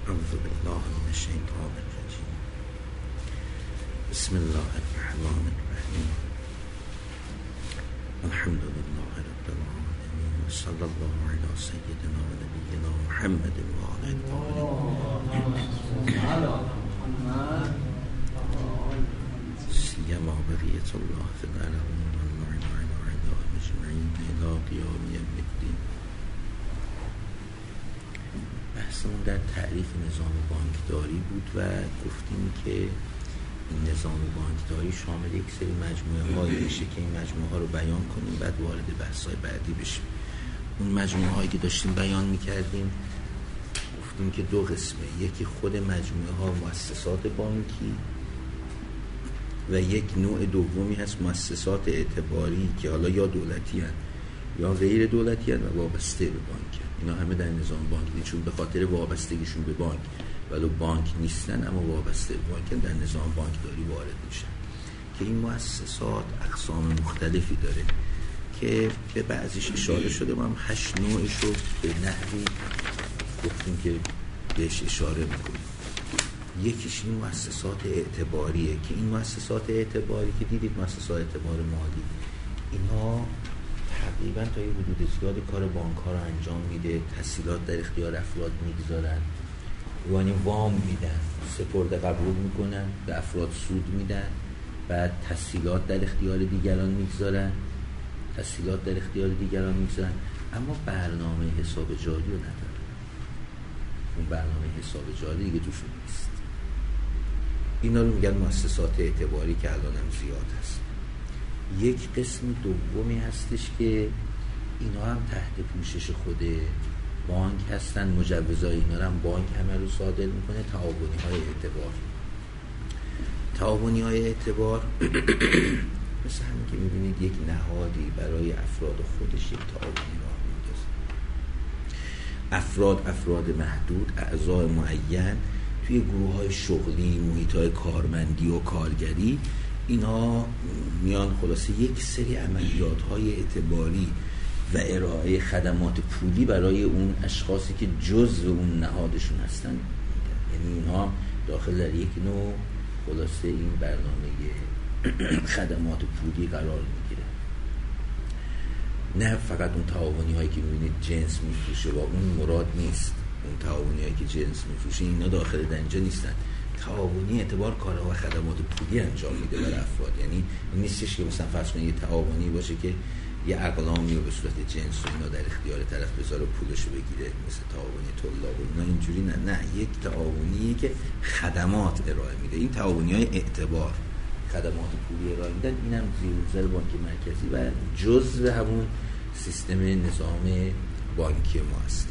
أعوذ بالله من الشيطان الرجيم. بسم الله الرحمن الرحيم. الحمد لله رب العالمين، وصلى الله على سيدنا ونبينا محمد وعلى آله سيما بقية الله في العالمين واللعن على أعداء أجمعين إلى قيام يوم الدين. بحثمون در تعریف نظام بانکداری بود و گفتیم که این نظام بانکداری شامل یک سری مجموعه هایی میشه که این مجموعه ها رو بیان کنیم، بعد وارد بحث های بعدی بشیم. اون مجموعه هایی که داشتیم بیان میکردیم گفتیم که دو قسمه، یکی خود مجموعه ها مؤسسات بانکی و یک نوع دومی هست مؤسسات اعتباری که حالا یا دولتی هست یا غیر دولتی هست و وابسته به بانک. اینا همه در نظام بانکی، چون به خاطر وابستگیشون به بانک ولو بانک نیستن اما وابسته به بانک در نظام بانکداری وارد میشن. که این مؤسسات اقسام مختلفی داره که به بعضیش اشاره شده، ما هم 8 نوعش رو به نحوی گفتیم که بهش اشاره میکنیم. یکیش این مؤسسات اعتباریه که این مؤسسات اعتباری که دیدید مؤسسات اعتبار مالی، اینا تقریبا تا یه حدود زیاد کار بانک ها رو انجام میده، تسهیلات در اختیار افراد میگذارن، یعنی وام میدن، سپرده قبول میکنن، به افراد سود میدن، بعد تسهیلات در اختیار دیگران میگذارن، اما برنامه حساب جاری رو ندارن. اون برنامه حساب جاری دیگه توشون نیست. اینا رو میگن مؤسسات اعتباری که الان هم زیاد هست. یک قسم دومی هستش که اینا هم تحت پوشش خود بانک هستن، مجوزهای اینا رو هم بانک همه رو صادر میکنه. تعاونی های اعتبار مثل همین که میبینید یک نهادی برای افراد خودش یک تعاونی راه میندازه. افراد محدود، اعضای معین توی گروه های شغلی، محیط های کارمندی و کارگری، اینا میان خلاصه یک سری عملیات های اعتباری و ارائه خدمات پولی برای اون اشخاصی که جزء اون نهادشون هستن میدن. یعنی اینها داخل در یک نوع خلاصه این برنامه خدمات پولی قرار میگیره. نه فقط اون تعاونی هایی که میبینید جنس میفروشه و اون مراد نیست. اون تعاونی هایی که جنس میفروشه اینا داخل در اینجا نیستن. تعاونی اعتبار کارها و خدمات پولی انجام میده برای افراد. یعنی این نیستش که مثلا فرض کنید یه تعاونی باشه که یه اقلامی رو به صورت جنس و اینا در اختیار طرف بذاره پولشو بگیره، مثل تعاونی طلاب و اینا. اینجوری نه، یک تعاونیه که خدمات ارائه میده. این تعاونی های اعتبار خدمات پولی ارائه میدن، اینم زیر بانک مرکزی و جزء همون سیستم نظام بانکی ما هست.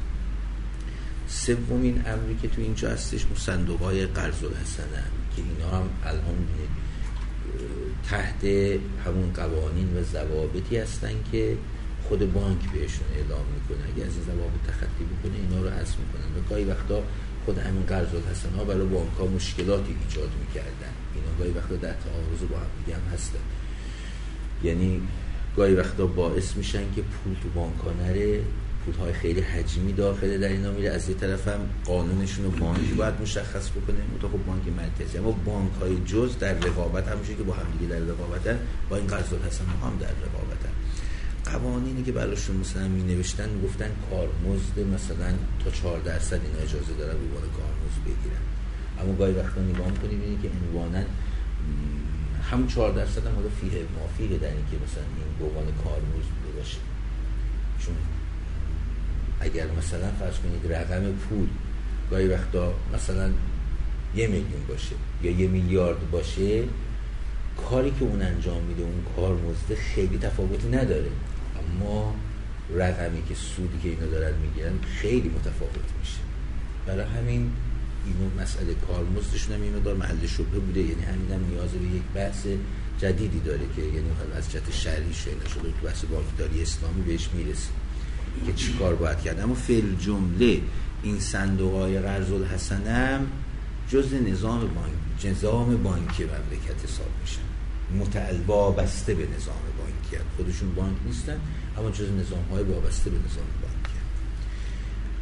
سومین امری که تو اینجا هستش صندوق‌های قرض الحسنه که اینا هم الان تحت همون قوانین و ضوابطی هستن که خود بانک بهشون اعلام میکنه. اگه از این ضوابط تخطی بکنه اینا رو حذف میکنن و گاهی وقتا خود همین قرض الحسنه ها برای بانک ها مشکلاتی ایجاد میکردن. اینا گاهی وقتا در تعارض با هم دیگه هم هستن. یعنی گاهی وقتا باعث میشن که پول تو بانک ها نره، پولهای خیلی حجمی داخل در اینا میره. از یه طرف هم قانونشون رو بانکی باید مشخص بکنه، متأخر بانک مرکزی. اما بانک های جز در رقابت همیشه که با هم دیگه در رقابتن، با این قرض الحسنه هم در رقابتن. قوانینی که براشون مثلا می نوشتن گفتن کارمزد مثلا تا 4% اینا اجازه دارن به عنوان کارمزد بگیرن. اما گاهی وقتا نگاه می‌کنید ببینید که عنوانا هم 4% هم حالا فیه مافیه در اینکه مثلا این به عنوان کارمزد باشه. چون اگر مثلا فرض کنید رقم پول گاهی وقتا مثلا 1 میلیون باشه یا 1 میلیارد باشه، کاری که اون انجام میده اون کارمزد خیلی تفاوتی نداره، اما رقمی که سودی که اینا دارن میگیرن خیلی متفاوت میشه. برای همین اینو مسئله کارمزدشون هم اینو دار محل شبهه بوده. یعنی همین هم نیاز به یک بحث جدیدی داره که یعنی از جهت شرعی شده شده تو بحث بانکداری اسلامی بهش میرسه که چی کار باید کرد. اما فعل جمله این صندوق‌های قرض الحسنه هم جزء نظام بانکی مملکت حساب میشن، وابسته به نظام بانکی هم. خودشون بانک نیستن اما جزء نظام‌های وابسته به نظام بانکی هم.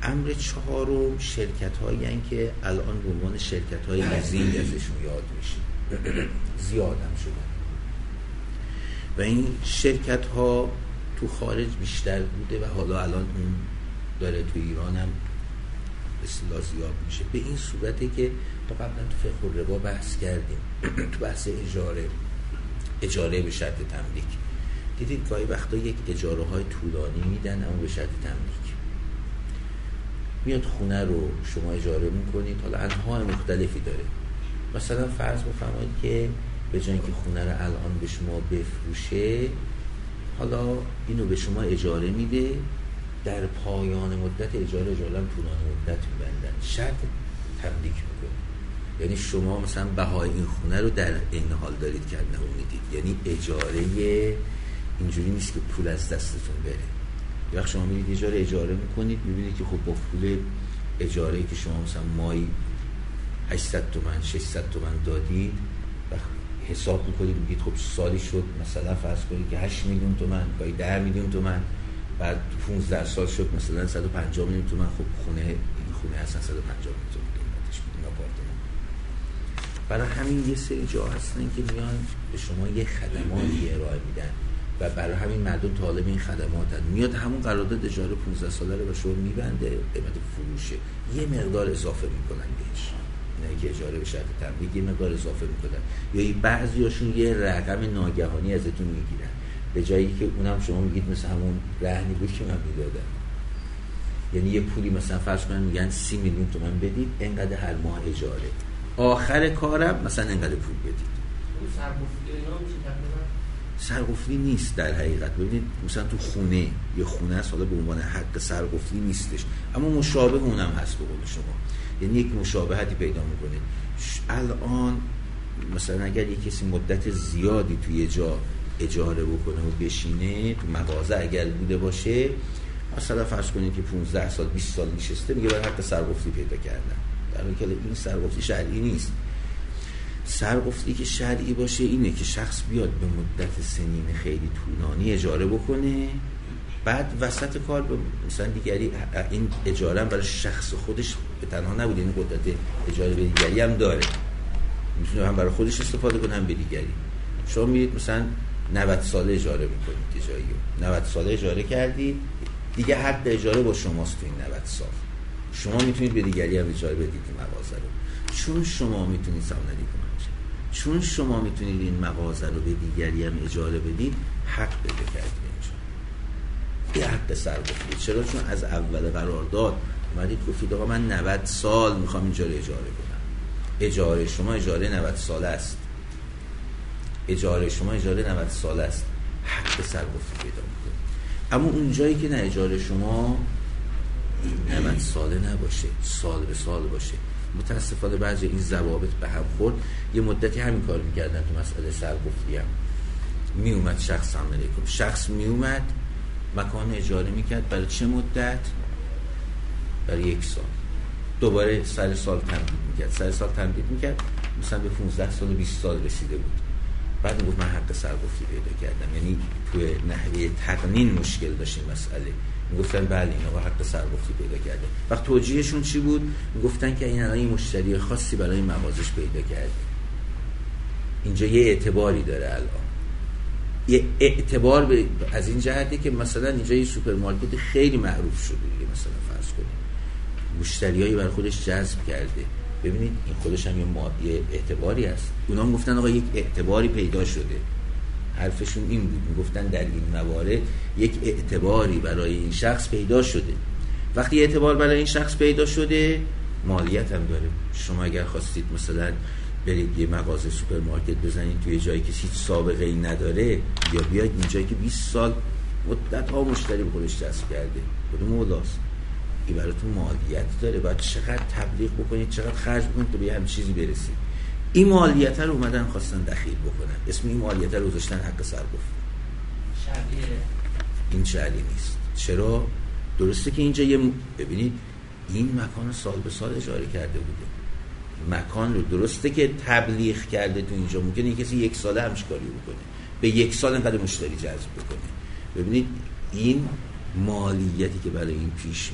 امر چهارم شرکت‌هایی هستند که الان به عنوان شرکت‌های لیزینگ ازشون یاد میشه، زیاد هم شدن و این شرکت‌ها تو خارج بیشتر بوده و حالا الان اون داره تو ایران هم اصطلاح زیاد میشه. به این صورته که تا قبلا تو فقه الربا بحث کردیم تو بحث اجاره به شرط تملیک، دیدید گاهی وقتا یک اجاره های طولانی میدن اما به شرط تملیک. میاد خونه رو شما اجاره میکنید، حالا انواع مختلفی داره. مثلا فرض بفرمایید که به جای اینکه خونه رو الان به شما بفروشه، حالا اینو به شما اجاره میده، در پایان مدت اجاره هم طولانی مدت میبندن، شرط تملیک میکنه. یعنی شما مثلا بهای این خونه رو در این حال دارید که انه میدید، یعنی اجاره اینجوری نیست که پول از دستتون بره. یه وقت شما میرید اجاره میکنید، میبینید که خب با پول اجاره که شما مثلا مایی 800 تومن 600 تومن دادید و حساب میکنید، میگید خب سالی شد مثلا فرض کنید که 8 میلیون تومن گاهی 10 میلیون تومن، بعد 15 سال شد مثلا 150 میلیون تومن. خب خونه هستن 150 میلیون تومن قیمتش این آپارتمان. برای همین یه سری جا هستن که میان به شما یه خدماتی ارائه میدن و برای همین مردم طالب این خدماتن. میاد همون قرارداد اجاره 15 ساله رو به شما میبنده، قیمت فروشه یه مقدار اضافه میکنن بهش، نه که اجاره به شرط تملیک، یه مقدار اضافه میکنن، یا بعضیاشون یه رقم ناگهانی ازتون میگیرن به جایی که اونم شما میگید مثلا همون رهنی بود که من میدادم. یعنی یه پولی مثلا فرض کنن میگن 30 میلیون تومان بدید، اینقدر هر ماه اجاره، آخر کارم مثلا اینقدر پول بدید. سرقفلی نیست در حقیقت. ببینید مثلا تو خونه، یه خونه است حالا به عنوان حق سرقفلی نیستش، اما مشابه اونم هست به قول شما، یعنی یک مشابهتی پیدا میکنه. الان مثلا اگر یک کسی مدت زیادی توی جا اجاره بکنه و بشینه تو مغازه اگر بوده باشه، مثلا فرض کنید که 15 سال 20 سال نشسته، میگه برای حق سرقفلی پیدا کردن، در حالی که این سرقفلی شرعی نیست. سرقفلی که شرعی باشه اینه که شخص بیاد به مدت سنین خیلی طولانی اجاره بکنه، بعد وسط کار به مثلا دیگری این اجاره هم برای شخص خودش به تنها نبوده، این قدرت اجاره به دیگری هم داره، میتونه هم برای خودش استفاده کنه هم به دیگری. شما میرید مثلا 90 ساله اجاره میکنید جایی رو، 90 ساله اجاره کردید دیگه، حق اجاره با شماست تو این 90 سال. شما میتونید به دیگری هم اجاره بدید این مغازه رو، چون شما میتونید سامانه کنید، چون شما میتونید این مغازه رو به دیگری هم اجاره بدید، حق بده کردید اینجا. این حق سرقفلی. چرا؟ چون از اول قرارداد اومدید گفتید آقا من 90 سال میخوام اینجا رو اجاره کنم. اجاره شما اجاره 90 ساله است، اجاره شما اجاره 90 ساله است، حق سرقفلی پیدا میکنید. اما اون جایی که نه اجاره شما 90 ساله نباشه، سال به سال باشه، متاسفانه بعضی این ضوابط به هم خورد. یه مدتی همین کار میکردن تو مسئله سرقفلی هم. میومد شخص هم علیکم، شخص میومد مکان اجاره میکرد، برای چه مدت؟ برای 1 سال. دوباره سر سال تمدید میکرد، مثلا به 15 سال و 20 سال رسیده بود. بعد میگفت من حق سرقفلی پیدا کردم. یعنی توی نحوه تقنین مشکل داشت این مسئله. میگفتن بله این آقا حق سرقفلی پیدا کرده. وقت توجیهشون چی بود؟ میگفتن که این الان یه مشتری خاصی برای مغازش پیدا کرده، اینجا یه اعتباری داره. الان یه اعتبار از این جهتی که مثلا اینجا یه سوپرمارکت خیلی معروف شده دیگه، مثلا فرض کنید مشتریایی برای خودش جذب کرده. ببینید این خودش هم یه اعتباری است. اونا میگفتن آقا یک اعتباری پیدا شده. حرفشون این بود، میگفتن در این موارد یک اعتباری برای این شخص پیدا شده. وقتی اعتبار برای این شخص پیدا شده، مالیت هم داره. شما اگر خواستید مثلا برید یه مغازه سوپرمارکت بزنید توی جایی که هیچ سابقه ای نداره، یا بیاید اینجایی که 20 سال مدت ها مشتری به خودش جذب کرده، کدوم اولاست؟ این براتون مالیت داره. باید چقدر تبلیغ بکنید، چقدر خرج بکنید تا به همین چیزی برسید. این مالیت رو اومدن خواستن دخیل بکنن، اسم این مالیت رو گذاشتن حق سرقفلی. شرعیه؟ این شرعی نیست. چرا؟ درسته که اینجا ببینید این مکان سال به سال اجاره کرده بوده، مکان رو درسته که تبلیغ کرده تو اینجا، ممکنه این کسی 1 ساله همش کاری بکنه، به 1 سال انقدر مشتری جذب بکنه. ببینید این مالیتی که برای این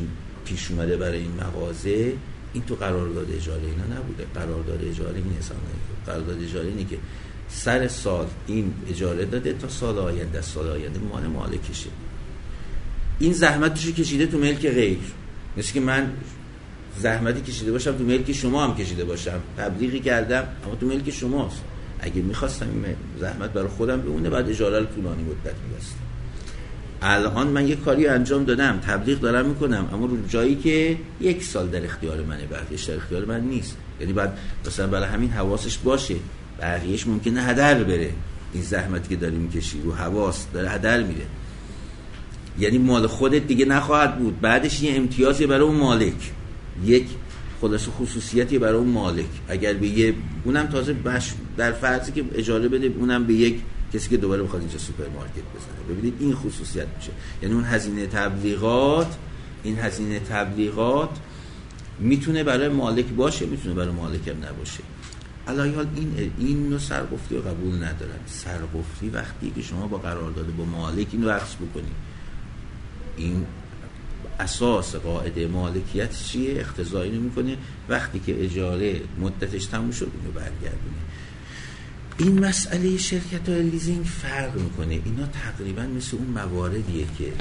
پیش اومده برای این مغازه، این تو قرارداد اجاره اینا نبوده. قرارداد اجاره این حساب نمیشه. قرارداد اجاره اینه که سر سال این اجاره داده تا سال آینده، سال آینده مال مالکشه. این زحمتشو کشیده تو ملک غیر، مثل که من زحمتی کشیده باشم تو ملک شما هم کشیده باشم، تبلیغی کردم اما تو ملک شماست. اگه میخواستم این زحمت برای خودم بمونه بعد اجاره رو طولانی مدت می‌بستم. الان من یه کاری انجام دادم، تبلیغ دارم میکنم، اما رو جایی که 1 سال در اختیار منه، بقیه‌اش در اختیار من نیست. یعنی بعد مثلا برای همین حواسش باشه، بقیه‌اش ممکنه هدر بره. این زحمتی که داری میکشی رو حواس داره هدر میره، یعنی مال خودت دیگه نخواهد بود. بعدش یه امتیازی برای اون مالک، یک خلاص خصوصیتی برای اون مالک. اگر به یه اونم تازه در فرضی که اجاره بده، اونم به یک کسی که دوباره بخواد اینجا سوپرمارکت بزنه. ببینید این خصوصیت میشه. یعنی اون هزینه تبلیغات، این هزینه تبلیغات میتونه برای مالک باشه، میتونه برای مالک هم نباشه. علاوه بر این نوع سرقفتی رو قبول ندارن. سرقفتی وقتی که شما با قرارداد با مالک این رو عکس بکنید، این اساس قاعده مالکیت چیه؟ اقتضا اینو میکنه وقتی که اجاره مدتش تموم شد اینو برگردونه. این مسئله شرکت‌های لیزینگ فرق میکنه. اینا تقریبا مثل اون مواردیه که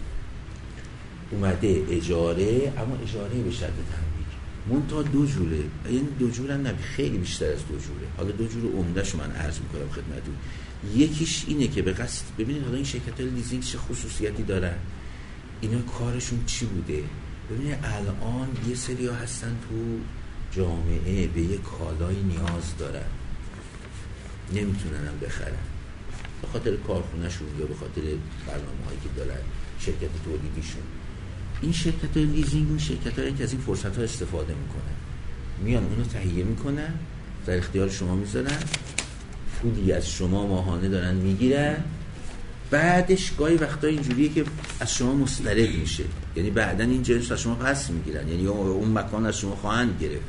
اومده اجاره، اما اجاره به شرط تملیک. منتها دو جوره، یعنی دو جوره نه، خیلی بیشتر از دو جوره. حالا دو جور عمده‌شو من عرض میکنم خدمتتون. یکیش اینه که به قصد ببینید حالا این شرکت‌های لیزینگ چه خصوصیتی دارن، اینا کارشون چی بوده. ببینید الان یه سری‌ها هستن تو جامعه به یه کالای نیاز دارن، نمیتونن هم بخرن به خاطر کارخونه‌شون یا به خاطر برنامه‌هایی که دارن، شرکت تولیدیشون. این شرکت‌های لیزینگ این شرکت‌هایی که از این فرصت‌ها استفاده میکنن، میان اونو تهیه میکنن، در اختیار شما میذارن، پولی از شما ماهانه دارن میگیرن، بعدش گاهی وقتا اینجوریه که از شما مسترد میشه، یعنی بعدن این جنس از شما پس میگیرن، یعنی اون مکان از شما خواهند گرفت.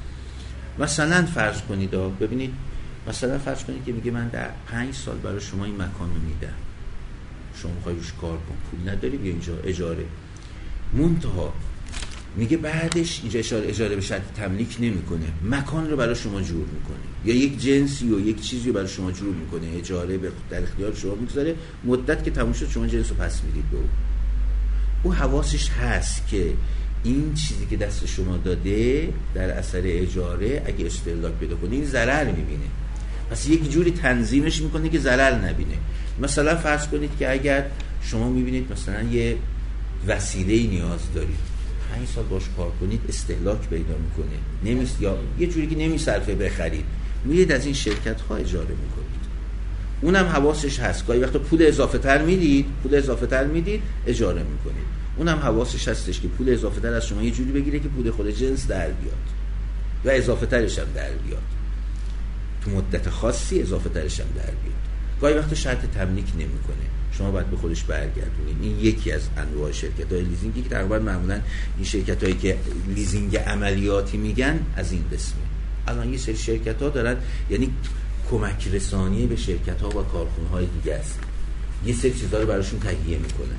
مثلا فرض کنید ببینید، مثلا فرض کنید که میگه من در 5 سال برای شما این مکان رو میدم، شما میخوای روش کار کن، پول نداری بیا اینجا اجاره. منتها میگه بعدش اینجا اجاره به شرط تملیک نمیکنه، مکان رو برای شما جور میکنه، یا یک جنسی یا یک چیزی رو برای شما جور میکنه، اجاره در اختیار شما میگذاره، مدت که تموم شد شما جنس رو پس میدید به او حواسش هست که این چیزی که دست شما داده در اثر اجاره اگه استهلاک پیدا کنه این ضرر میبینه، پس یک جوری تنظیمش میکنه که ضرر نبینه. مثلا فرض کنید که اگر شما میبینید مثلا یه وسیله نیاز دارید، 5 سال باش کار کنید استهلاک پیدا میکنه، یا یه جوری که نمیصرفه بخرید، میرید از این شرکت ها اجاره میکنید، اونم حواسش هست. گاهی وقتا پول اضافه تر میدید اجاره میکنید، اونم حواسش هستش که پول اضافه تر از شما یه جوری بگیره که پول خود جنس در بیاد و اضافه ترش هم در بیاد، تو مدت خاصی اضافه ترش هم در بیاد. گاهی وقتا شرط تملیک نمیکنه، شما باید به خودش برگردونید. این یکی از انواع شرکت‌های لیزینگی که تقریبا معمولا این شرکت‌هایی که لیزینگ عملیاتی میگن از این قسمه. الان یه سری شرکت‌ها دارن، یعنی کمک رسانی به شرکت‌ها و کارخونه‌های دیگه است، یه سری چیزا رو براشون تهیه میکنن،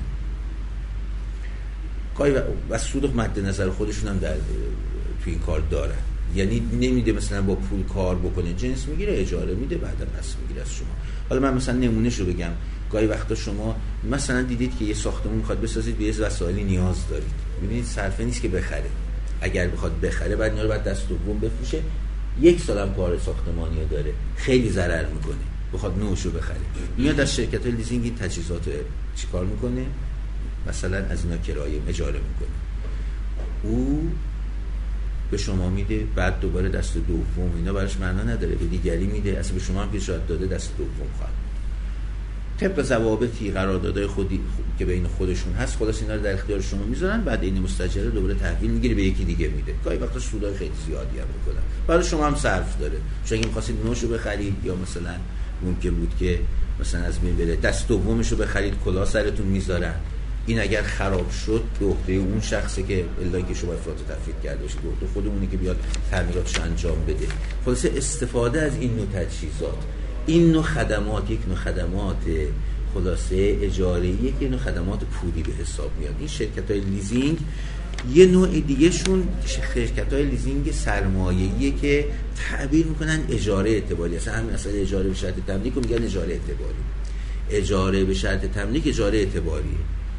گاهی و سود مد نظر خودشون هم در تو این کار دارن، یعنی نمیده مثلا با پول کار بکنه، جنس میگیره اجاره میده بعدا پس میگیره از شما. حالا من مثلا نمونهشو بگم، گاهی وقتا شما مثلا دیدید که یه ساختمون میخواد بسازید، به یه وسایلی نیاز دارید، میبینید صرفه نیست که بخره، اگر بخواد بخره بعد اینا رو بعد دست دوم بفروشه، 1 سال هم کار ساختمانی داره، خیلی ضرر میکنه، بخواد نوشو بخره، میاد از شرکت لیزینگ این تجهیزات چیکار میکنه؟ مثلا از اینا کرایه اجاره میکنه، او به شما میده، بعد دوباره دست دوم، اینا براش معنا نداره، به دیگری میده، اصلا به شما هم که شاید داده دست دوم خواهد. طبق ضوابطی قراردادهای خودی که بین خودشون هست، خلاص اینا رو در اختیار شما میذارن، بعد این مستاجره دوباره تحویل میگیره به یکی دیگه میده، گاهی وقتا سودای خیلی زیادی هم میکنن، برای شما هم صرف داره. شما اگه می‌خواستید نوشو بخرید یا مثلا ممکن بود که مثلا از بین بره، دست دومشو بخرید، کلاه سرتون میذارن، این اگر خراب شد به عهده اون شخصی که الا که شما افراط و تفرید کرده باشید، به عهده خودمونه که بیاد تعمیراتش انجام بده. خلاصه استفاده از این نوع تجهیزات، این نوع خدمات، یک نوع خدمات خلاصه اجاره‌ای، یک نوع خدمات پولی به حساب میاد. این شرکت‌های لیزینگ یه نوع دیگه شون شرکت‌های لیزینگ سرمایه‌ایه که تعبیر میکنن اجاره اعتباری. اصلا همین اصلا اجاره به شرط تملیک رو میگن اجاره اعتباری. اجاره به شرط تملیک اجاره اعتباریه.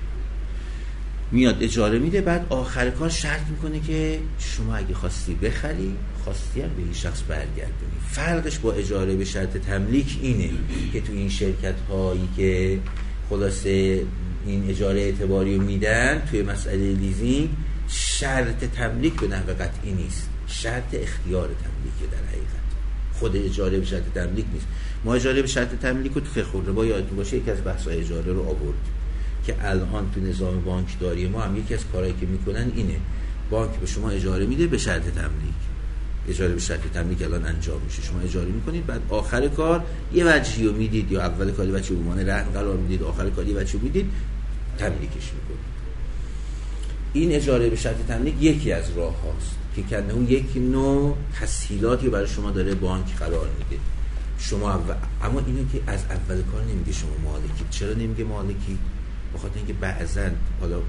میاد اجاره میده، بعد آخر کار شرط میکنه که شما اگه خواستی بخری، خواستی هم به این شخص برگردونی. فرقش با اجاره به شرط تملیک اینه که تو این شرکت‌هایی که خلاصه این اجاره اعتباری رو میدن توی مسئله لیزینگ، شرط تملیک به نحو قطعی نیست، شرط اختیار تملیکه. در حقیقت خود اجاره به شرط تملیک نیست. ما اجاره به شرط تملیک رو تو فقه الربا یادتون باشه یکی از بحث‌های اجاره رو آورد که الان تو نظام بانکداری ما هم یکی از کارهایی که میکنن اینه، بانک به شما اجاره میده به شرط تملیک. اجاره به شرط تملیک الان انجام میشه، شما اجاره میکنید، بعد آخر کار یه وجهی رو میدید، یا اول کاری وجهی به عنوان رهن قرار میدید، آخر کاری وجهی میدید، تملیکش میکنید. این اجاره به شرط تملیک یکی از راه هاست که کنه اون یک نوع تسهیلاتی برای شما داره بانک قرار میده. شما اما اینو که از اول کار نمیگه شما مالکی. چرا نمیگه مالکی؟ بخاطر اینکه بعضن حالا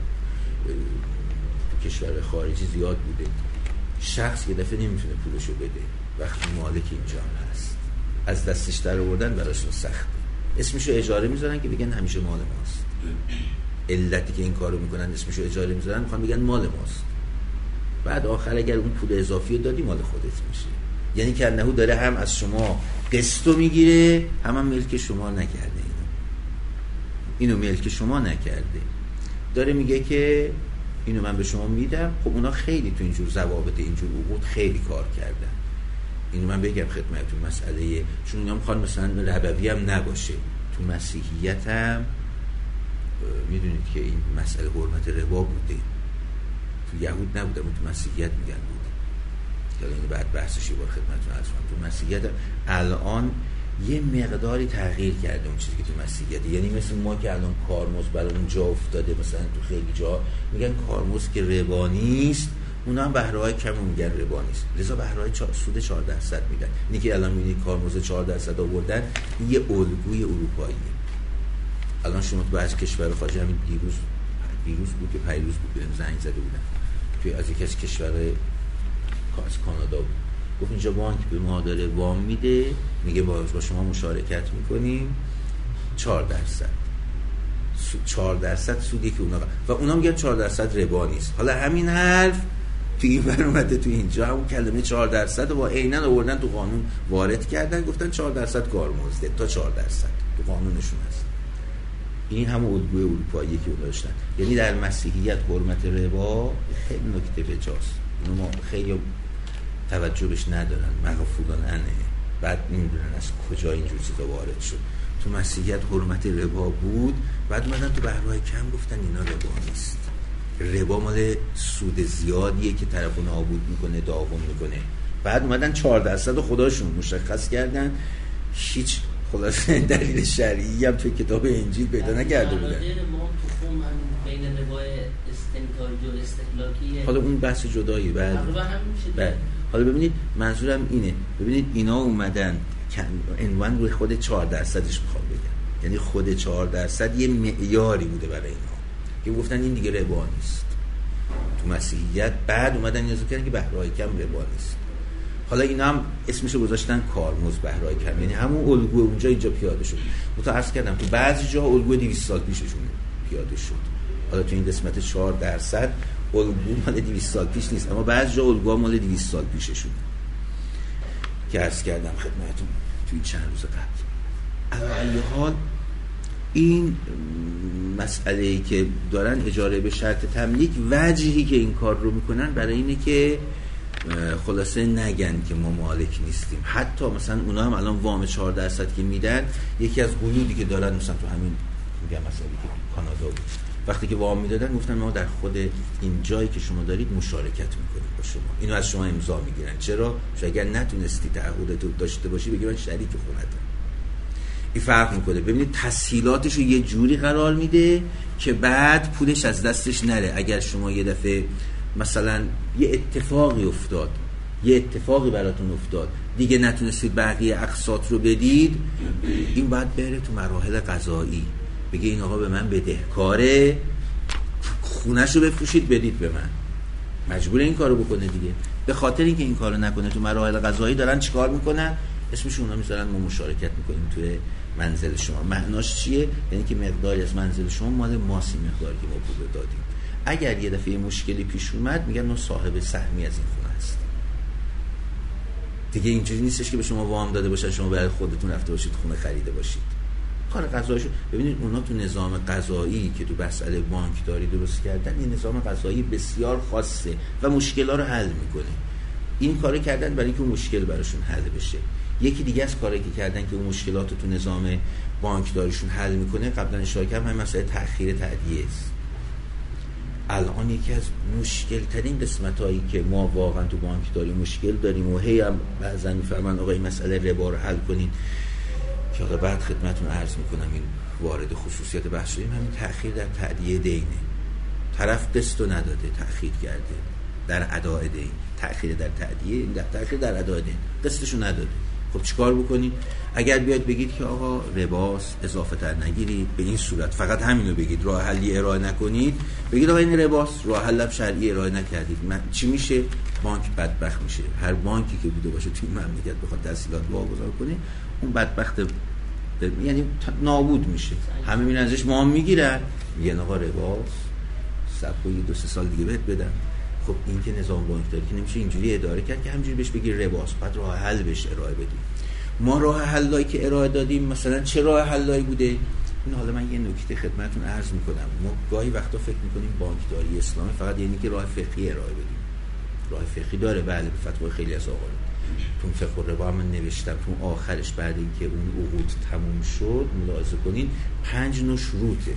کشور خارجی زیاد بوده، شخص یه دفعه نمیتونه پولشو بده، وقتی مالک اینجا هست از دستش در آوردن براشون سخته، اسمشو اجاره میذارن که بگن همیشه مال ماست. علتی که این کارو میکنن اسمشو اجاره میذارن میخوان بگن مال ماست، بعد آخر اگر اون پول اضافی رو دادی مال خودت میشه. یعنی که انهو داره هم از شما قسطو میگیره، هم ملک شما نکرده، اینو ملک شما نکرده، داره میگه که اینو من به شما میدم. خب اونا خیلی تو اینجور ضوابط اینجور عقود خیلی کار کردن. اینو من بگم خدمتتون مسئله، چون اینا میخوان مثلا ربوی هم نباشه. تو مسیحیت هم میدونید که این مسئله حرمت ربا بوده، تو یهود نبوده، تو مسیحیت میگن بوده. حالا این بعد بحثش یه بار خدمتتون عرض کنم. تو مسیحیت الان یه مقداری تغییر کرده اون چیزی که تو مسیحیت، یعنی مثل ما که الان کارمزد برامون جا افتاده، مثلا تو خیلی جا میگن کارمزد که ربا نیست، اونا هم بهره‌های کم میگن ربا نیست، لذا بهره‌های سود 4% میدن. اینی که الان میبینید کارمزد 4% آوردن، یه الگوی اروپاییه. الان شما تو بعضی کشور خارجی، همین دیروز بود که پیروز بود بهم زنگ زده بودن توی از یکی از کشورهای از کانادا بود، گفت اینجا بانک به ما داره وام میده، میگه با شما مشارکت میکنیم 4%، 4% سودی که اونا میگن 4% ربا نیست. حالا همین حرف توی این برنامه تو اینجا همون کلمه 4% رو با عیناً آوردن تو قانون وارد کردن، گفتن 4% کارمزده تا 4% تو قانونشون هست. این همون الگوی اروپایی که اونا داشتن. یعنی در مسیحیت حرمت ربا خیلی نکته بجاست، اینو ما خیلی توجه بهش ندارن، مغفولانه، بعد نمیدونن از کجا اینجور چیزا وارد شد. تو مسیحیت حرمت ربا بود، بعد اومدن تو بهرهای کم گفتن اینا ربا نیست، ربا مال سود زیادیه که طرفو نابود میکنه، داغون میکنه. بعد اومدن 4% خودشون مشخص کردن، هیچ خلاصه دلیل شرعی هم توی کتاب انجیل پیدا نکرده بودن. بین ربای استنتاجی و استهلاکیه، حالا اون بحث جدایی. بعد حالا ببینید منظورم اینه، ببینید اینا اومدن عنوان روی خود 4%ش میخوام بگم، یعنی خود 4% یه معیاری بوده برای اینا که گفتن این دیگه ربا نیست تو مسیحیت. بعد اومدن نیازو کردن که بهرهای کم ربا نیست. حالا اینا هم اسمشو گذاشتن کارمزد بهرهای کم، یعنی همون الگو اونجا اینجا پیاده شد. تو عرض کردم تو بعضی جا الگو 200 سال پیششون پیاده شد. حالا تو این قسمت 4% الگو مال 200 سال پیش نیست، اما بعضی جا الگوها مال 200 سال پیششون که عرض کردم خدمتتون تو این چند روز قبل. علی حال این مسئله‌ای که دارن اجاره به شرط تملیک، وجهی که این کار رو میکنن برای اینه که خلاصه نگن که ما مالک نیستیم. حتی مثلا اونا هم الان وام 4% که میدن، یکی از قیودی که دارن مثلا تو همین میگم مسئله که کانادا بود، وقتی که وام میدادن گفتن ما در خود این جایی که شما دارید مشارکت میکنیم با شما، اینو از شما امضا میگیرن. چرا؟ چون اگر نتونستی تعهدتو داشته باشی بگی من شریک خونتم. این فرق میکنه. ببینید تسهیلاتش رو یه جوری قرار میده که بعد پولش از دستش نره. اگر شما یه دفعه مثلا یه اتفاقی افتاد، یه اتفاقی براتون افتاد، دیگه نتونستید بقیه اقساط رو بدید، این باید بره تو مراحل قضایی، بگه این آقا به من بدهکاره، خونه‌شو بفروشید بدید به من. مجبور این کارو بکنه دیگه. به خاطر اینکه این کارو نکنه تو مراحل قضایی دارن چیکار میکنن؟ اسمش اونا میذارن ما مشارکت میکنیم توی منزل شما. معناش چیه؟ یعنی که مقداری از منزل شما مال ماسی، مقداری که ما پول دادیم. اگر یه دفعه مشکلی پیش اومد میگن ما صاحب سهمی از این خونه هستیم. دیگه اینجوری نیستش که به شما وام داده باشن شما برای خودتون رفته باشید خونه خریده باشید. کار قضاییشو ببینید، اونا تو نظام قضایی که تو مسئله بانکداری درست کردن، این نظام قضایی بسیار خاصه و مشکل‌ها رو حل میکنه. این کارو کردن برای اینکه اون مشکل براشون حل بشه. یکی دیگه از کاری که کردن که اون مشکلات رو تو نظام بانکداریشون حل میکنه، قبلا اشاره کردم، همین مسئله تأخیر تأدیه است. الان یکی از مشکل ترین قسمتایی که ما واقعا تو بانکداری مشکل داریم و هی هم بعضا میفرمان آقا این مسئله ربا رو حل کنید، که حالا بعد خدمتتون عرض میکنم این وارد خصوصیات بحث شدیم، همین تأخیر در تأدیه دینه. طرف قسط رو نداده، تأخیر کرده در اداء دین، تأخیر در تأدیه، تأخیر در اداء دین، قسطشو نداده. خب چیکار بکنید؟ اگر بیاید بگید که آقا رباست، اضافه تر نگیرید، به این صورت فقط همینو بگید، راه حلی ارائه نکنید، بگید آقا این رباست، راه حل شرعی ارائه نکردید، چی میشه؟ بانک بدبخت میشه. هر بانکی که بوده باشه توی مملکت بخواد تسهیلات واگذار کنه، اون بدبخت یعنی نابود میشه. همه میرن ازش وام میگیرن، میگن آقا رباست، صبر 2-3 سال دیگه بهت بدن. خب این که نظام بانکداری که نمیشه اینجوری اداره کرد که همینجوری بهش بگی رباست، بعد راه حل بهش ارائه بدیم. ما راه حلایی که ارائه دادیم مثلا چه راه حلایی بوده؟ این حالا من یه نکته خدمتتون عرض میکنم. ما گاهی وقتا فکر میکنیم بانکداری اسلامی فقط یعنی که راه فقهی ارائه بدیم. راه فقهی داره، بله، به فتوای خیلی از آقایان. تو فقه الربا من نوشتم تو آخرش بعد اینکه اون عقود تموم شد ملاحظه کنین 5 نوع شروطه.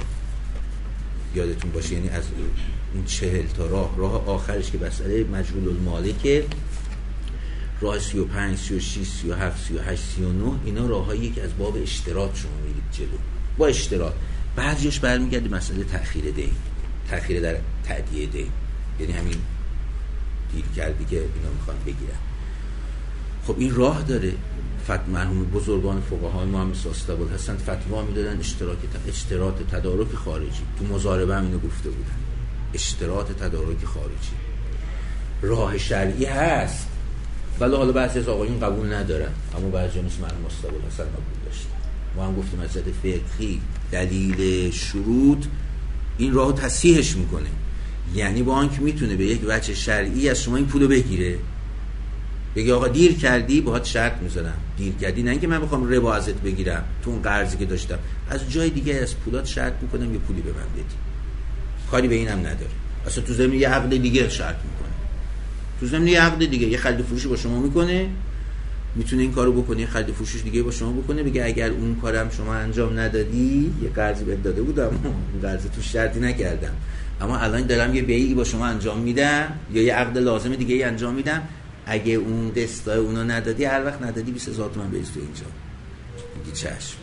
یادتون باشه، یعنی از این 40 تا راه آخرش که مسئله مجهول المالکه، راه 35 36 37 38 39 اینا راهایی که از باب اشتراط شما میرید جلو با اشتراط. بعضیش برمیگرده مسئله تأخیر دین، تأخیر در تأدیه دین، یعنی همین دیر کردی که اینا میخوان بگیرن. خب این راه داره. مرحوم بزرگان فقهای ما هم مثل استاد هستن فتوا میدادن اشتراط تدارک خارجی. تو مضاربه هم اینو گفته بودن، اشتراط تدارک خارجی راه شرعی هست، ولی حالا بعضی از آقایون قبول ندارن، اما بعضی مثل مرحوم استاد هستن قبول داشتن. ما هم گفتیم از نظر فقهی دلیل شروط این راهو تصحیحش میکنه. یعنی بانک میتونه به یک وجه شرعی از شما این پولو بگیره، بگی آقا دیر کردی باهات شرط میذارم، دیر کردی، نه اینکه من بخوام ربا ازت بگیرم، تو اون قرضی که داشتم از جای دیگه از پولات شرط میکنم یه پولی به من بدی. کاری به اینم نداره، اصلا تو ضمن یه عقد دیگه شرط میکنه، تو ضمن یه عقد دیگه یه خرید فروشی با شما میکنه، میتونه این کارو بکنه، خرید فروشش دیگه با شما بکنه، بگه اگر اون کارم شما انجام ندادی یه قرضی بهت داده بودم، اون قرض تو شرطی نکردم، اما الان دارم یه بیعی با شما انجام میدم یا یه عقد لازم دیگه ای انجام میدم، اگه اون دستای اونو ندادی، هر وقت ندادی 20000 تومان بریز تو اینجا. میگی چشم.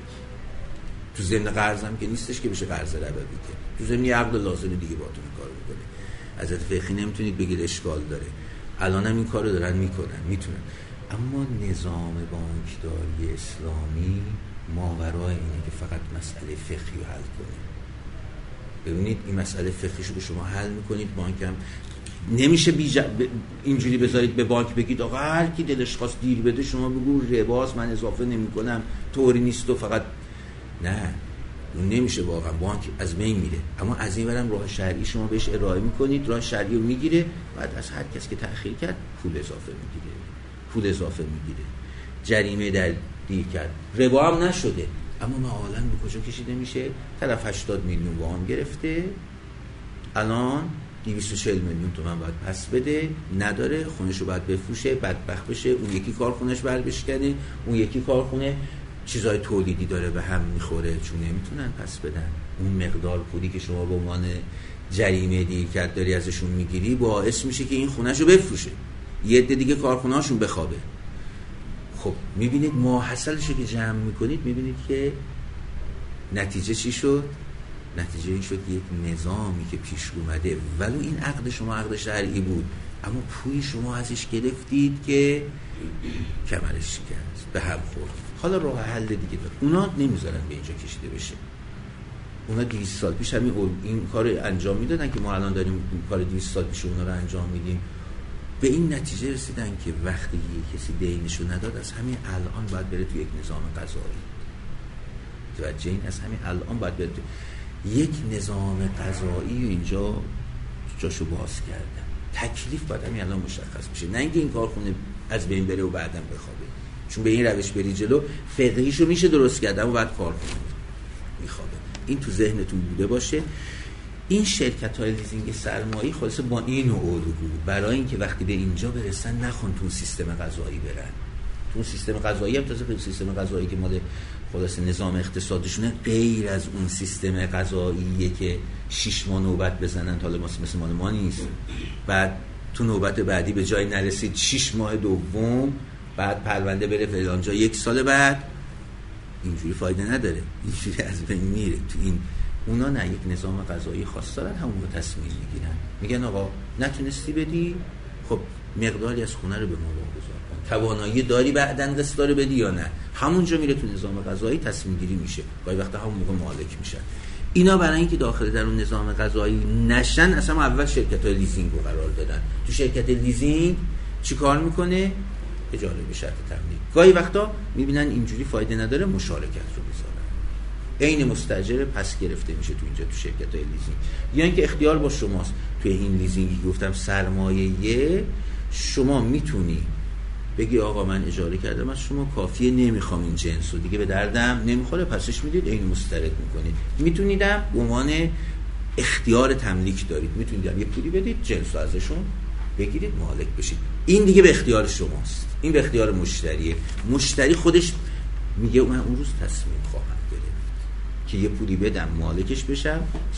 تو ضمن قرضم که نیستش که بشه قرض ربوی، که تو ضمن یه عقد لازم دیگه باهاتون کارو میکنه. ازت فقهی نمیتونید بگید اشکال داره. الان هم این کارو دارن میتونن. اما نظام بانکداری اسلامی ماورای اینه که فقط مسئله فقهی رو حل کنه. ببینید این مسئله فقهیشو به شما حل میکنید، بانک هم نمیشه اینجوری بذارید به بانک بگید آقا هر کی دلش خواست دیر بده شما بگو رباست، من اضافه نمی‌کنم، طوری نیست و فقط نه، اون نمیشه. واقعا بانک از بین میره. اما از این ورم راه شرعی شما بهش ارائه میکنید، راه شرعی رو میگیره، بعد از هر کس که تأخیر کرد پول اضافه میگیره. جریمه در دیر کرد، ربا هم نشده، اما معالاً به کجا کشیده میشه؟ طرف 80 میلیون وام گرفته، الان 240 میلیون تومان باید پس بده، نداره، خونه‌شو باید بفروشه، بدبخت بشه، اون یکی کارخونه‌اش بر بشکنه، اون یکی کارخونه چیزای تولیدی داره به هم میخوره، چون نمیتونن پس بدن. اون مقدار پولی که شما به عنوان جریمه دیر کرد داری ازشون میگیری باعث میشه که این خونه‌شو بفروشه، یه عده دیگه کارخونه‌هاشون بخوابه. خب میبینید ماحصلشو که جمع میکنید میبینید که نتیجه چی شد؟ نتیجه این شد یک نظامی که پیش اومده، ولو این عقد شما عقد شرعی بود، اما پولی شما ازش گرفتید که کمرش شکست، به هم خورد. حالا راه حل دیگه داره، اونا نمیذارن به اینجا کشیده بشه. اونا 200 سال پیش همین این کار انجام میدادن که ما الان داریم کار 200 سال پیش اونا رو انجام میدیم. به این نتیجه رسیدن که وقتی کسی دینشو نداد از همین الان باید بره تو یک نظام قضایی. توجه این از همین الان باید بره تو یک نظام قضایی و اینجا جاشو باز کردن. تکلیف باید همین الان مشخص بشه، نه اینکه این کارخونه از بین بره و بعداً بخوابه. چون به این روش بری جلو فقهیشو میشه درست کرد اما بعد کارخونه میخوابه. این تو ذهنتون بوده باشه. این شرکت‌های لیزینگ سرمایه‌ای خلاصه با این الگو برای اینکه وقتی به اینجا برسن نخون تو سیستم قضایی برن. تو سیستم قضایی هم تازه سیستم قضایی که مال خلاصه نظام اقتصادشونه غیر از اون سیستم قضاییه که 6 ماه نوبت بزنن تا حالا مثل مال ما نیست. بعد تو نوبت بعدی به جای نرسید 6 ماه دوم بعد پرونده بره فلان جا 1 سال بعد. اینجوری فایده نداره، اینجوری از بین میره. تو این اونا نه، یک نظام قضایی خاص دارن، همون رو تصمیم میگیرن، میگن آقا نتونستی بدی، خب مقداری از خونه رو به ما واگذار کن، توانایی داری بعداً قسط رو بدی یا نه. همونجا میره تو نظام قضایی تصمیم گیری میشه، گاهی وقتا همون موقع مالک میشن. اینا برای اینکه داخل در اون نظام قضایی نشن اصلا اول شرکت‌های لیزینگ رو قرار دادن. تو شرکت لیزینگ چی کار میکنه؟ اجاره به شرط تملیک. گاهی وقتا میبینن اینجوری فایده نداره مشارکت رو بذارن. عین مستاجر پس گرفته میشه تو اینجا تو شرکت‌های لیزینگ. یا اینکه اختیار با شماست. توی این لیزینگی گفتم سرمایه، شما میتونی بگی آقا من اجاره کردم از شما، کافیه نمیخوام این جنسو دیگه به دردم نمیخوره، پسش میدید، عین مسترد میکنید. میتونیدم به عنوان اختیار تملیک دارید، میتونید یه پولی بدید جنسو ازشون بگیرید مالک بشید. این دیگه به اختیار شماست، این به اختیار مشتریه. مشتری خودش میگه من اون روز تصمیم خواهم گرفت که یه پولی بدم مالکش بشم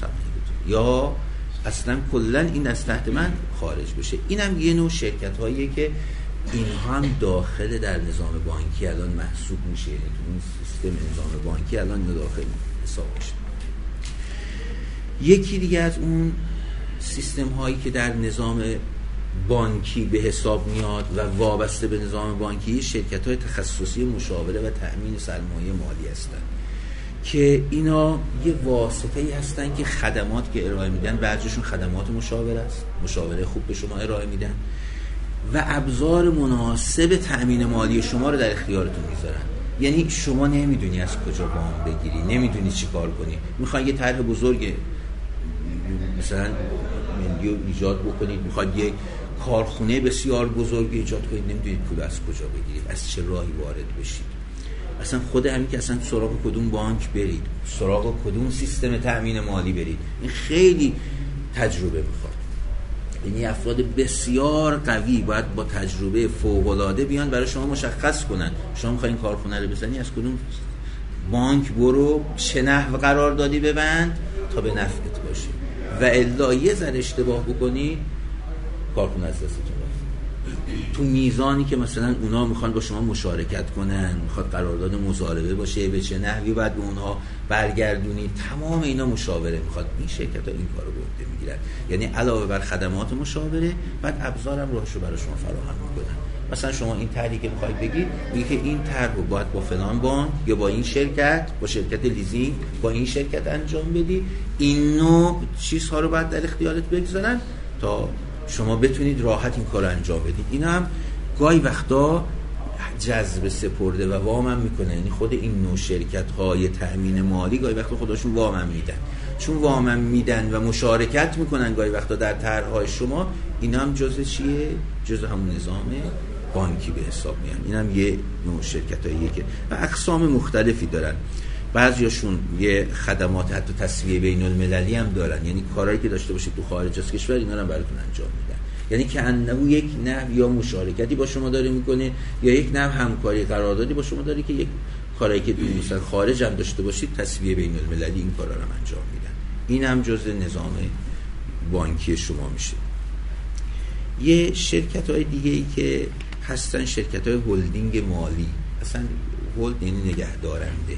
یا اصلا کلا این از تحت من خارج بشه. اینم یه نوع شرکت‌هاییه که اینها هم داخل در نظام بانکی الان محسوب میشه، یعنی تو این سیستم نظام بانکی الان اینو داخل حساب میشه. یکی دیگه از اون سیستم هایی که در نظام بانکی به حساب میاد و وابسته به نظام بانکی شرکت های تخصصی مشاوره و تأمین سرمایه مالی هستن که اینا یه واسطه‌ای هستن که خدمات که ارائه میدن، بعضیشون خدمات مشاوره است، مشاوره خوب به شما ارائه میدن و ابزار مناسب تأمین مالی شما رو در اختیارتون میذارن. یعنی شما نمیدونی از کجا وام بگیری، نمیدونی چی کار کنی، میخوان یه طرح بزرگ مثلا ملی ایجاد بکنید، میخواد یه کارخونه بسیار بزرگ ایجاد کنید، نمیدونید پول از کجا بگیرید، از چه راهی وارد بشید، اصلا خود همین که اصلا سراغ کدوم بانک برید، سراغ کدوم سیستم تأمین مالی برید، این خیلی تجربه میخواد. یعنی افراد بسیار قوی باید با تجربه فوق‌العاده بیان برای شما مشخص کنن شما میخواین کارخونه رو بزنی از کدوم بانک برو، چه نحو قراردادی ببند تا به نفعت باشه و الا یه ذره اشتباه بکنی کارخونه از دستتون تو میزانی که مثلا اونا میخوان با شما مشارکت کنن، میخواد قرارداد مضاربه باشه، به چه نحوی باید به اونها برگردونید، تمام اینا مشاوره میخواد. این شرکت‌ها این کارو به عهده میگیرن، یعنی علاوه بر خدمات مشاوره بعد ابزارم راهشو برای شما فراهم میکنن. مثلا شما این طرحی که میخواید بگید، میگه که این طرح رو باید با فلان بانک یا با این شرکت، با شرکت لیزینگ، با این شرکت انجام بدی، این نوع چیزها رو باید در اختیارت بگذارن تا شما بتونید راحت این کار رو انجام بدید. اینا هم گاهی وقتا جذب سپرده و وام هم میکنه، یعنی خود این نوع شرکت‌های تأمین مالی گاهی وقتا خودشون وام هم میدن، چون وام هم میدن و مشارکت میکنن گاهی وقتا در طرح‌های شما، اینا هم جزء چیه؟ جزء همون نظام بانکی به حساب میان. این هم یه نوع شرکت‌هاییه که و اقسام مختلفی دارن. بعضیاشون یه خدمات حتی تسویه بین المللی هم دارن، یعنی کارهایی که داشته باشید تو خارج از کشور اینا رو براتون انجام میدن، یعنی که انه یک نحو یا مشارکتی با شما داره میکنه یا یک نحو همکاری قراردادی با شما داره که یک کاری که تو مثلا خارج هم داشته باشید تسویه بین المللی این کارا رو انجام میدن. این هم جزء نظام بانکی شما میشه. یه شرکت‌های دیگه‌ای که هستن شرکت‌های هلدینگ مالی، اصلا هولد یعنی نگهدارنده.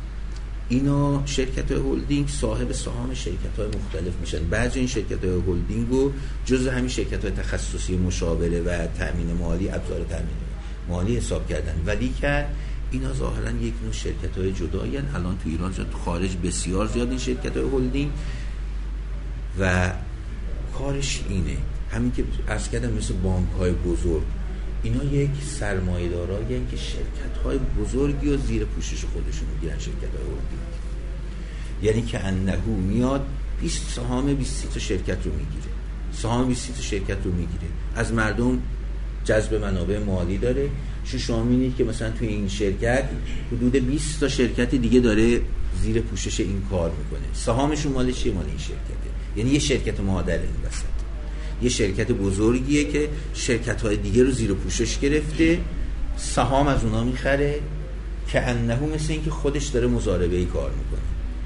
اینا شرکت‌های هلدینگ صاحب سهام شرکت‌های مختلف میشن. بعضی این شرکت‌های هلدینگ رو جزء همین شرکت‌های تخصصی مشاوره و تأمین مالی، ابزار تأمین مالی حساب کردن، ولی که اینا ظاهرا یک نوع شرکت‌های جدایی هستند. الان تو ایران تو خارج بسیار زیاد این شرکت‌های هلدینگ و کارش اینه، همین که عرض کردم مثل بانک‌های بزرگ، اینا یک سرمایه‌دارایی که شرکت‌های بزرگی و زیر پوشش خودشون میگیرن، شرکت‌های هلدینگ. یعنی که انهو میاد 20 سهام 20 تا شرکت رو میگیره، سهام 20 تا شرکت رو میگیره، از مردم جذب منابع مالی داره. شما می‌بینید که مثلا توی این شرکت حدود 20 تا شرکت دیگه داره زیر پوشش این کار میکنه. سهامشون مال چیه؟ مال این شرکته. یعنی یه شرکت مادر این وسط، یه شرکت بزرگیه که شرکت‌های دیگه رو زیر پوشش گرفته، سهام از اونا میخره که انهو مثل این که خودش داره مضاربه‌ای کار میکنه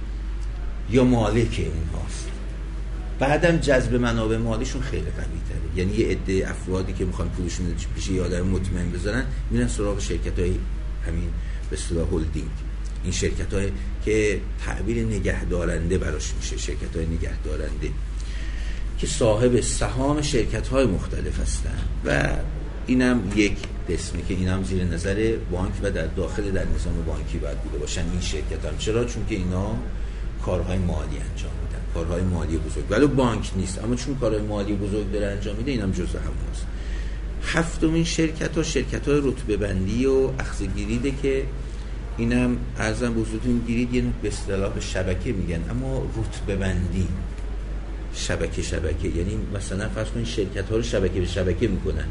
یا مالک اونهاست. بعدم جذب منابع مالیشون خیلی قوی‌تره. یعنی یه عده افرادی که میخوان پولشون رو پیش یه آدم مطمئن بذارن میرن سراغ شرکت‌های همین به اصطلاح هلدینگ. این شرکت‌های که تعبیر نگهدارنده براش میشه، شرکت‌های نگهدارنده که صاحب سهام شرکت‌های مختلف هستن و اینم یک قسمی که اینم زیر نظر بانک و در داخل در نظام بانکی باید بوده باشن این شرکت‌ها. چرا؟ چون که اینا کارهای مالی انجام میدن، کارهای مالی بزرگ، ولی بانک نیست، اما چون کارهای مالی بزرگ داره انجام میده اینم جزء همونست. هفتمین شرکت‌های رتبه بندی و اخذ گریده که اینم ارزم به حضورتون، گرید یه نوع به اصطلاح شبکه میگن، اما رتبه بندی شبکه یعنی مثلا فرض کنید شرکت‌ها رو شبکه به شبکه میکنن.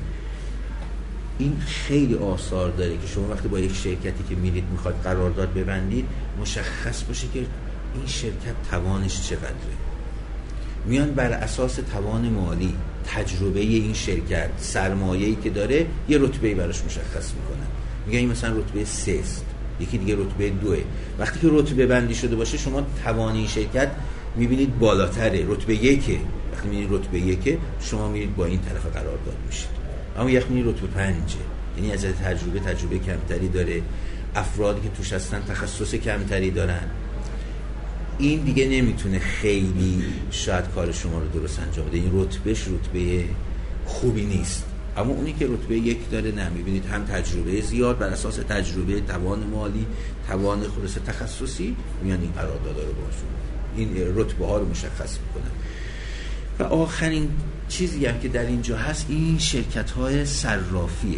این خیلی آثار داره که شما وقتی با یک شرکتی که میرید میخواد قرارداد ببندید مشخص باشه که این شرکت توانش چقدره. میان بر اساس توان مالی، تجربه این شرکت، سرمایه‌ای که داره یه رتبه‌ای براش مشخص میکنن. میگن این مثلا رتبه 3 است، یکی دیگه رتبه 2. وقتی که رتبه بندی شده باشه شما توان این شرکت میبینید بالاتره، رتبه 1. وقتی میبینید رتبه 1 شما میرید با این طرف قرارداد میشید. اما یک میبینید رتبه 5، یعنی از تجربه کمتری داره، افرادی که توش هستن تخصص کمتری دارن، این دیگه نمیتونه خیلی شاید کار شما رو درست انجام بده. این رتبهش رتبه خوبی نیست. اما اونی که رتبه 1 داره، نه، میبینید هم تجربه زیاد، بر اساس تجربه، توان مالی، توان خلاص تخصصی میان این قراردادها رو باشون این رتبه ها رو مشخص میکنن. و آخرین چیزی هم که در اینجا هست این شرکت های صرافیه.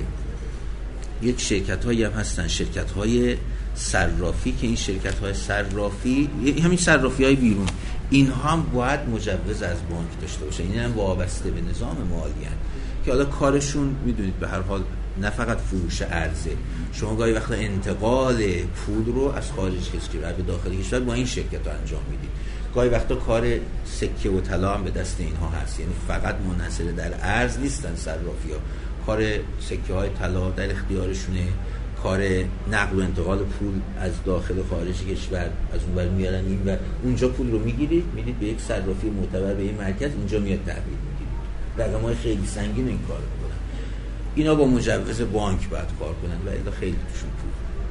یک شرکت هایی هم هستن، شرکت های صرافی، که این شرکت های صرافی همین صرافی های بیرون، اینها هم باید مجوز از بانک داشته باشه. این هم وابسته به نظام مالی هست که حالا کارشون میدونید به هر حال نه فقط فروش ارزه، شما گاهی وقتا انتقال پول رو از خارج کشور به داخل کشور با این شرکت ها انجام میدید. گاهی وقتا کار سکه و طلا هم به دست اینها هست، یعنی فقط منحصر در ارز نیستن صرافی‌ها، کار سکه های طلا در اختیارشونه، کار نقل و انتقال پول از داخل و خارج کشور از اون ور میارن این و اونجا پول رو میگیرید میدید به یک صرافی معتبر به یک مرکز، اینجا میاد تحویل میگیرید. رقم‌های خیلی سنگین این کارو میکنن. اینا با مجوز بانک باید کار کنن و الا خیلی توشون پول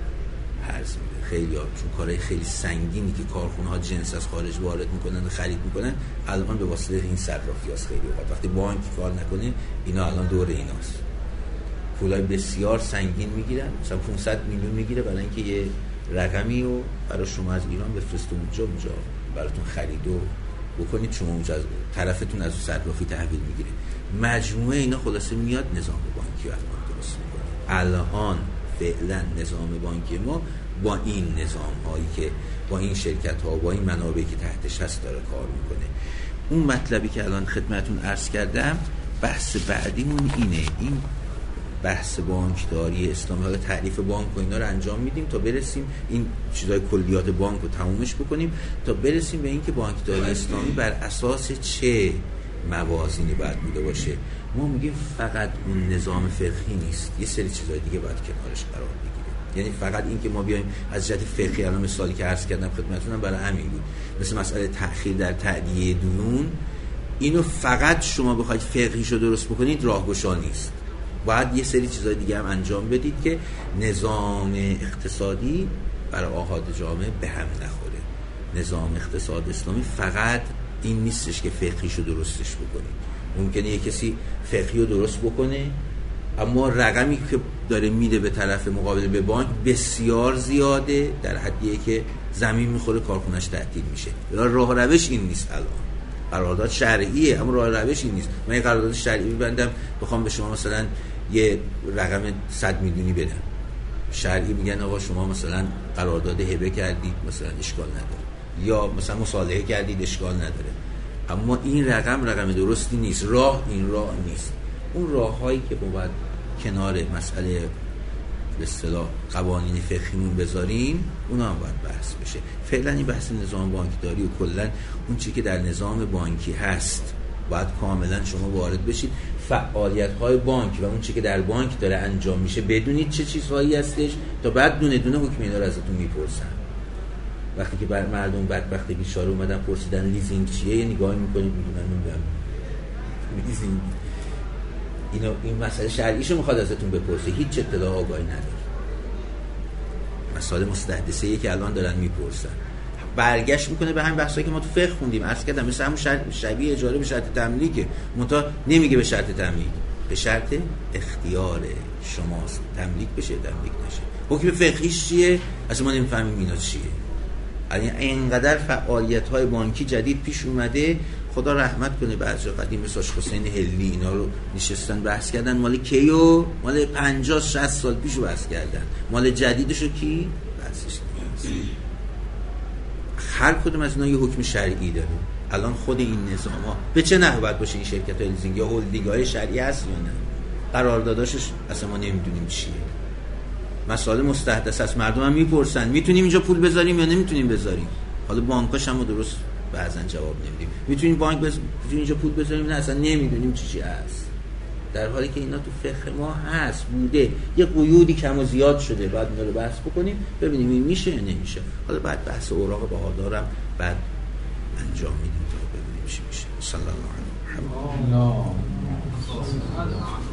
هرز میده. خیلی چون کارهای خیلی سنگینی که کارخونه‌ها جنس از خارج وارد میکنن و خرید میکنن الان به واسطه این صرافی‌هاست. خیلی وقت وقتی بانک کار نکنه اینا الان دور ایناست، پولای بسیار سنگین میگیرن، مثلا 500 میلیون میگیره برای اینکه یه رقمی رو برای شما از ایران بفرسته اونجا براتون خرید و بکنید، شما اونجا از طرفتون از صرافی تحویل میگیره. مجموعه اینا خلاصه میاد نظام بانکی رو درست میکنه. الان فعلا نظام بانکی ما با این نظام هایی که با این شرکت ها با این منابعی که تحتش هست داره کار میکنه. اون مطلبی که الان خدمتتون عرض کردم، بحث بعدیمون اینه، این بحث بانکداری اسلامی، حالا تعریف بانک و اینا رو انجام میدیم تا برسیم این چیزای کلیات بانک رو تمومش بکنیم تا برسیم به این که بانکداری اسلامی بر اساس چه موازینی باید بوده باشه. ما میگیم فقط اون نظام فقهی نیست، یه سری چیزای دیگه باید کنارش قرار بگیره. یعنی فقط این که ما بیایم از جهت فقهی، الان مثالی که عرض کردم خدمتتون برای همین بود، مثل مسئله تأخیر در تأدیه دیون، اینو فقط شما بخواید فقهیشو درست بکنید راهگشا نیست. باید یه سری چیزای دیگه هم انجام بدید که نظام اقتصادی برای آحاد جامعه به هم نخوره. نظام اقتصاد اسلامی فقط این نیستش که فقهیشو درستش بکنید. ممکنه یه کسی فقهی رو درست بکنه اما رقمی که داره میده به طرف مقابل به بانک بسیار زیاده، در حدیه که زمین میخوره کارخونش تعطیل میشه. راه روش این نیست. الان قرارداد شرعیه اما راه روش این نیست. من یه قرارداد شرعی میبندم بخوام به شما مثلا یه رقم 100 میلیونی بدم، شرعی میگن آقا شما مثلا قرارداد هبه کردید مثلا اشکال نداره، یا مثلا مصالحه کردید اشکال نداره، اما این رقم درستی نیست. این راه نیست. اون راههایی که باید کنار مسئله به اصطلاح قوانین فقهیمون بذاریم اونا هم باید بحث بشه. فعلا این بحث نظام بانکداری و کلا اون چیزی که در نظام بانکی هست باید کاملا شما وارد بشید. فعالیت‌های بانک و اون چیزی که در بانک داره انجام میشه بدونید چه چیزهایی هستش، تا بعد دونه دونه حکم اینا رو ازتون میپرسن. وقتی که بر مردم بدبخت بیچاره اومدن پرسیدن لیزینگ چیه، یه نگاهی میکنید میدونن لیزینگ این مسئله شرعیشو میخواد ازتون بپرسه، هیچ اطلاع آگاهی نداره. مسائل مستحدثه‌ای که الان دارن میپرسن برگشت میکنه به همین بحثایی که ما تو فقه خوندیم. عرض کردم مثل همون شبیه اجاره به شرط تملیکه، منتها نمیگه به شرط تملیک، به شرط اختیار شماست تملیک بشه تملیک نشه. حکم فقهیش چیه؟ اصلا ما نمیفهمیم اینا چیه. یعنی اینقدر فعالیت‌های بانکی جدید پیش اومده، خدا رحمت کنه بعضی قدیم مثل حسین هلی اینا رو نشستن بحث کردن، مال کیو؟ مال 50-60 سال پیشو بحث کردن. مال جدیدشو کی؟ بحثش نیست. هر کدوم از اینا یه حکم شرعی داره. الان خود این نظام‌ها به چه نحو باید باشه؟ این شرکت‌های لیزینگ یا هولدینگ‌های شرعی هست یا نه؟ قرارداداشش اصلا ما نمیدونیم چیه. مسائل مستحدث است، مردم هم میپرسن میتونیم اینجا پول بذاریم یا نمیتونیم بذاریم. حالا بانکاش هم درست بعضن جواب نمیدیم. میتونیم میتونیم اینجا پول بذاریم نه اصلا نمیدونیم چی هست، در حالی که اینا تو فقه ما هست بوده. یه قیودی کم و زیاد شده، بعد اینا رو بحث بکنیم ببینیم این میشه یا نمیشه. حالا بعد بحث اوراق بهادارم بعد انجام میدیم تا ببینیم چی میشه. صلی الله علیه و آله.